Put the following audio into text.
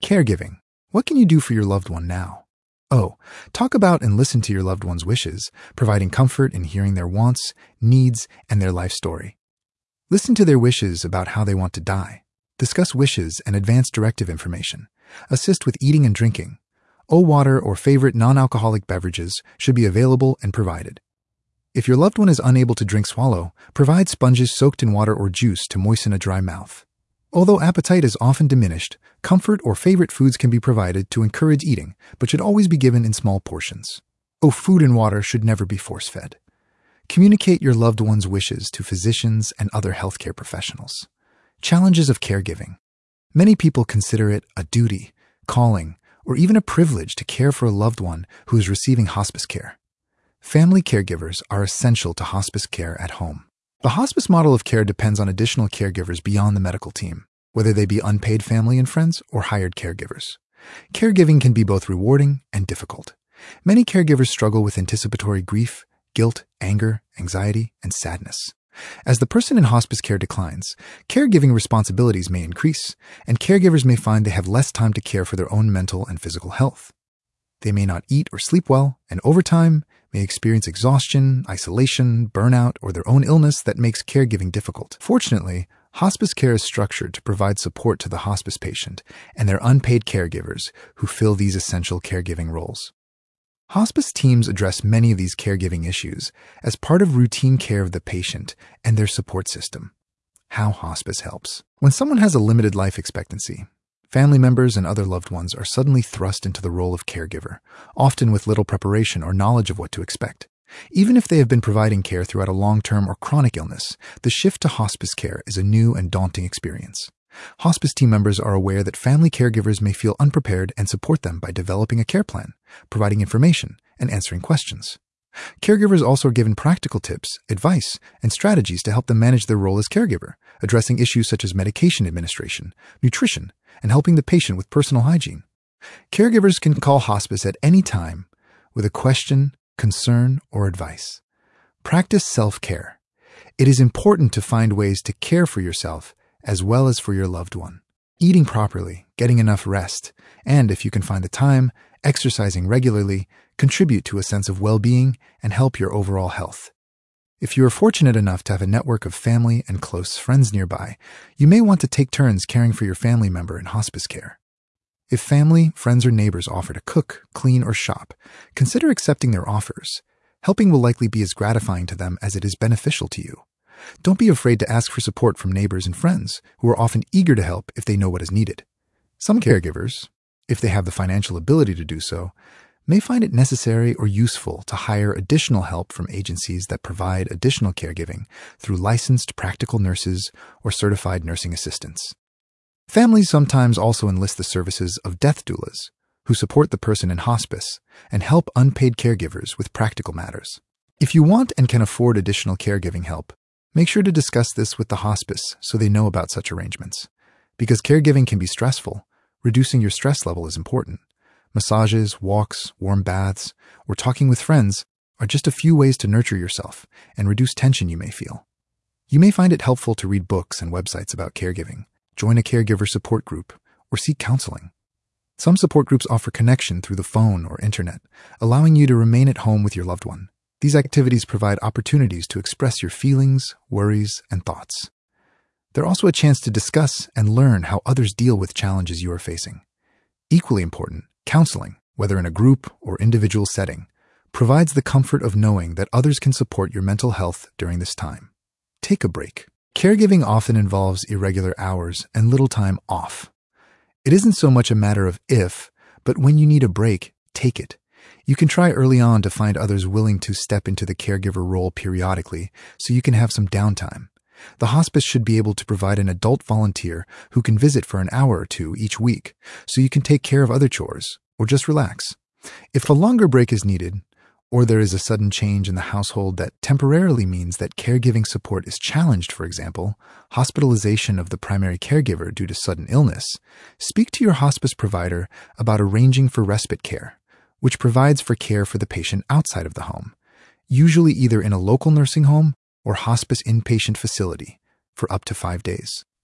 Caregiving. What can you do for your loved one now? Oh, talk about and listen to your loved one's wishes, providing comfort in hearing their wants, needs, and their life story. Listen to their wishes about how they want to die. Discuss wishes and advance directive information. Assist with eating and drinking. Water or favorite non-alcoholic beverages should be available and provided. If your loved one is unable to drink/swallow, provide sponges soaked in water or juice to moisten a dry mouth. Although appetite is often diminished, comfort or favorite foods can be provided to encourage eating, but should always be given in small portions. Food and water should never be force-fed. Communicate your loved one's wishes to physicians and other healthcare professionals. Challenges of caregiving. Many people consider it a duty, calling, or even a privilege to care for a loved one who is receiving hospice care. Family caregivers are essential to hospice care at home. The hospice model of care depends on additional caregivers beyond the medical team, whether they be unpaid family and friends or hired caregivers. Caregiving can be both rewarding and difficult. Many caregivers struggle with anticipatory grief, guilt, anger, anxiety, and sadness. As the person in hospice care declines, caregiving responsibilities may increase, and caregivers may find they have less time to care for their own mental and physical health. They may not eat or sleep well, and over time may experience exhaustion, isolation, burnout, or their own illness that makes caregiving difficult. Fortunately, hospice care is structured to provide support to the hospice patient and their unpaid caregivers who fill these essential caregiving roles. Hospice teams address many of these caregiving issues as part of routine care of the patient and their support system. How hospice helps. When someone has a limited life expectancy, family members and other loved ones are suddenly thrust into the role of caregiver, often with little preparation or knowledge of what to expect. Even if they have been providing care throughout a long-term or chronic illness, the shift to hospice care is a new and daunting experience. Hospice team members are aware that family caregivers may feel unprepared and support them by developing a care plan, providing information, and answering questions. Caregivers also are given practical tips, advice, and strategies to help them manage their role as caregiver, addressing issues such as medication administration, nutrition, and helping the patient with personal hygiene. Caregivers can call hospice at any time with a question, concern, or advice. Practice self-care. It is important to find ways to care for yourself as well as for your loved one. Eating properly, getting enough rest, and if you can find the time, exercising regularly contribute to a sense of well-being and help your overall health. If you are fortunate enough to have a network of family and close friends nearby, you may want to take turns caring for your family member in hospice care. If family, friends, or neighbors offer to cook, clean, or shop, consider accepting their offers. Helping will likely be as gratifying to them as it is beneficial to you. Don't be afraid to ask for support from neighbors and friends, who are often eager to help if they know what is needed. Some caregivers, if they have the financial ability to do so, may find it necessary or useful to hire additional help from agencies that provide additional caregiving through licensed practical nurses or certified nursing assistants. Families sometimes also enlist the services of death doulas, who support the person in hospice and help unpaid caregivers with practical matters. If you want and can afford additional caregiving help, make sure to discuss this with the hospice so they know about such arrangements. Because caregiving can be stressful, reducing your stress level is important. Massages, walks, warm baths, or talking with friends are just a few ways to nurture yourself and reduce tension you may feel. You may find it helpful to read books and websites about caregiving, join a caregiver support group, or seek counseling. Some support groups offer connection through the phone or internet, allowing you to remain at home with your loved one. These activities provide opportunities to express your feelings, worries, and thoughts. They're also a chance to discuss and learn how others deal with challenges you are facing. Equally important, counseling, whether in a group or individual setting, provides the comfort of knowing that others can support your mental health during this time. Take a break. Caregiving often involves irregular hours and little time off. It isn't so much a matter of if, but when you need a break, take it. You can try early on to find others willing to step into the caregiver role periodically so you can have some downtime. The hospice should be able to provide an adult volunteer who can visit for an hour or two each week so you can take care of other chores or just relax. If a longer break is needed, or there is a sudden change in the household that temporarily means that caregiving support is challenged, for example, hospitalization of the primary caregiver due to sudden illness, speak to your hospice provider about arranging for respite care, which provides for care for the patient outside of the home, usually either in a local nursing home or hospice inpatient facility, for up to 5 days.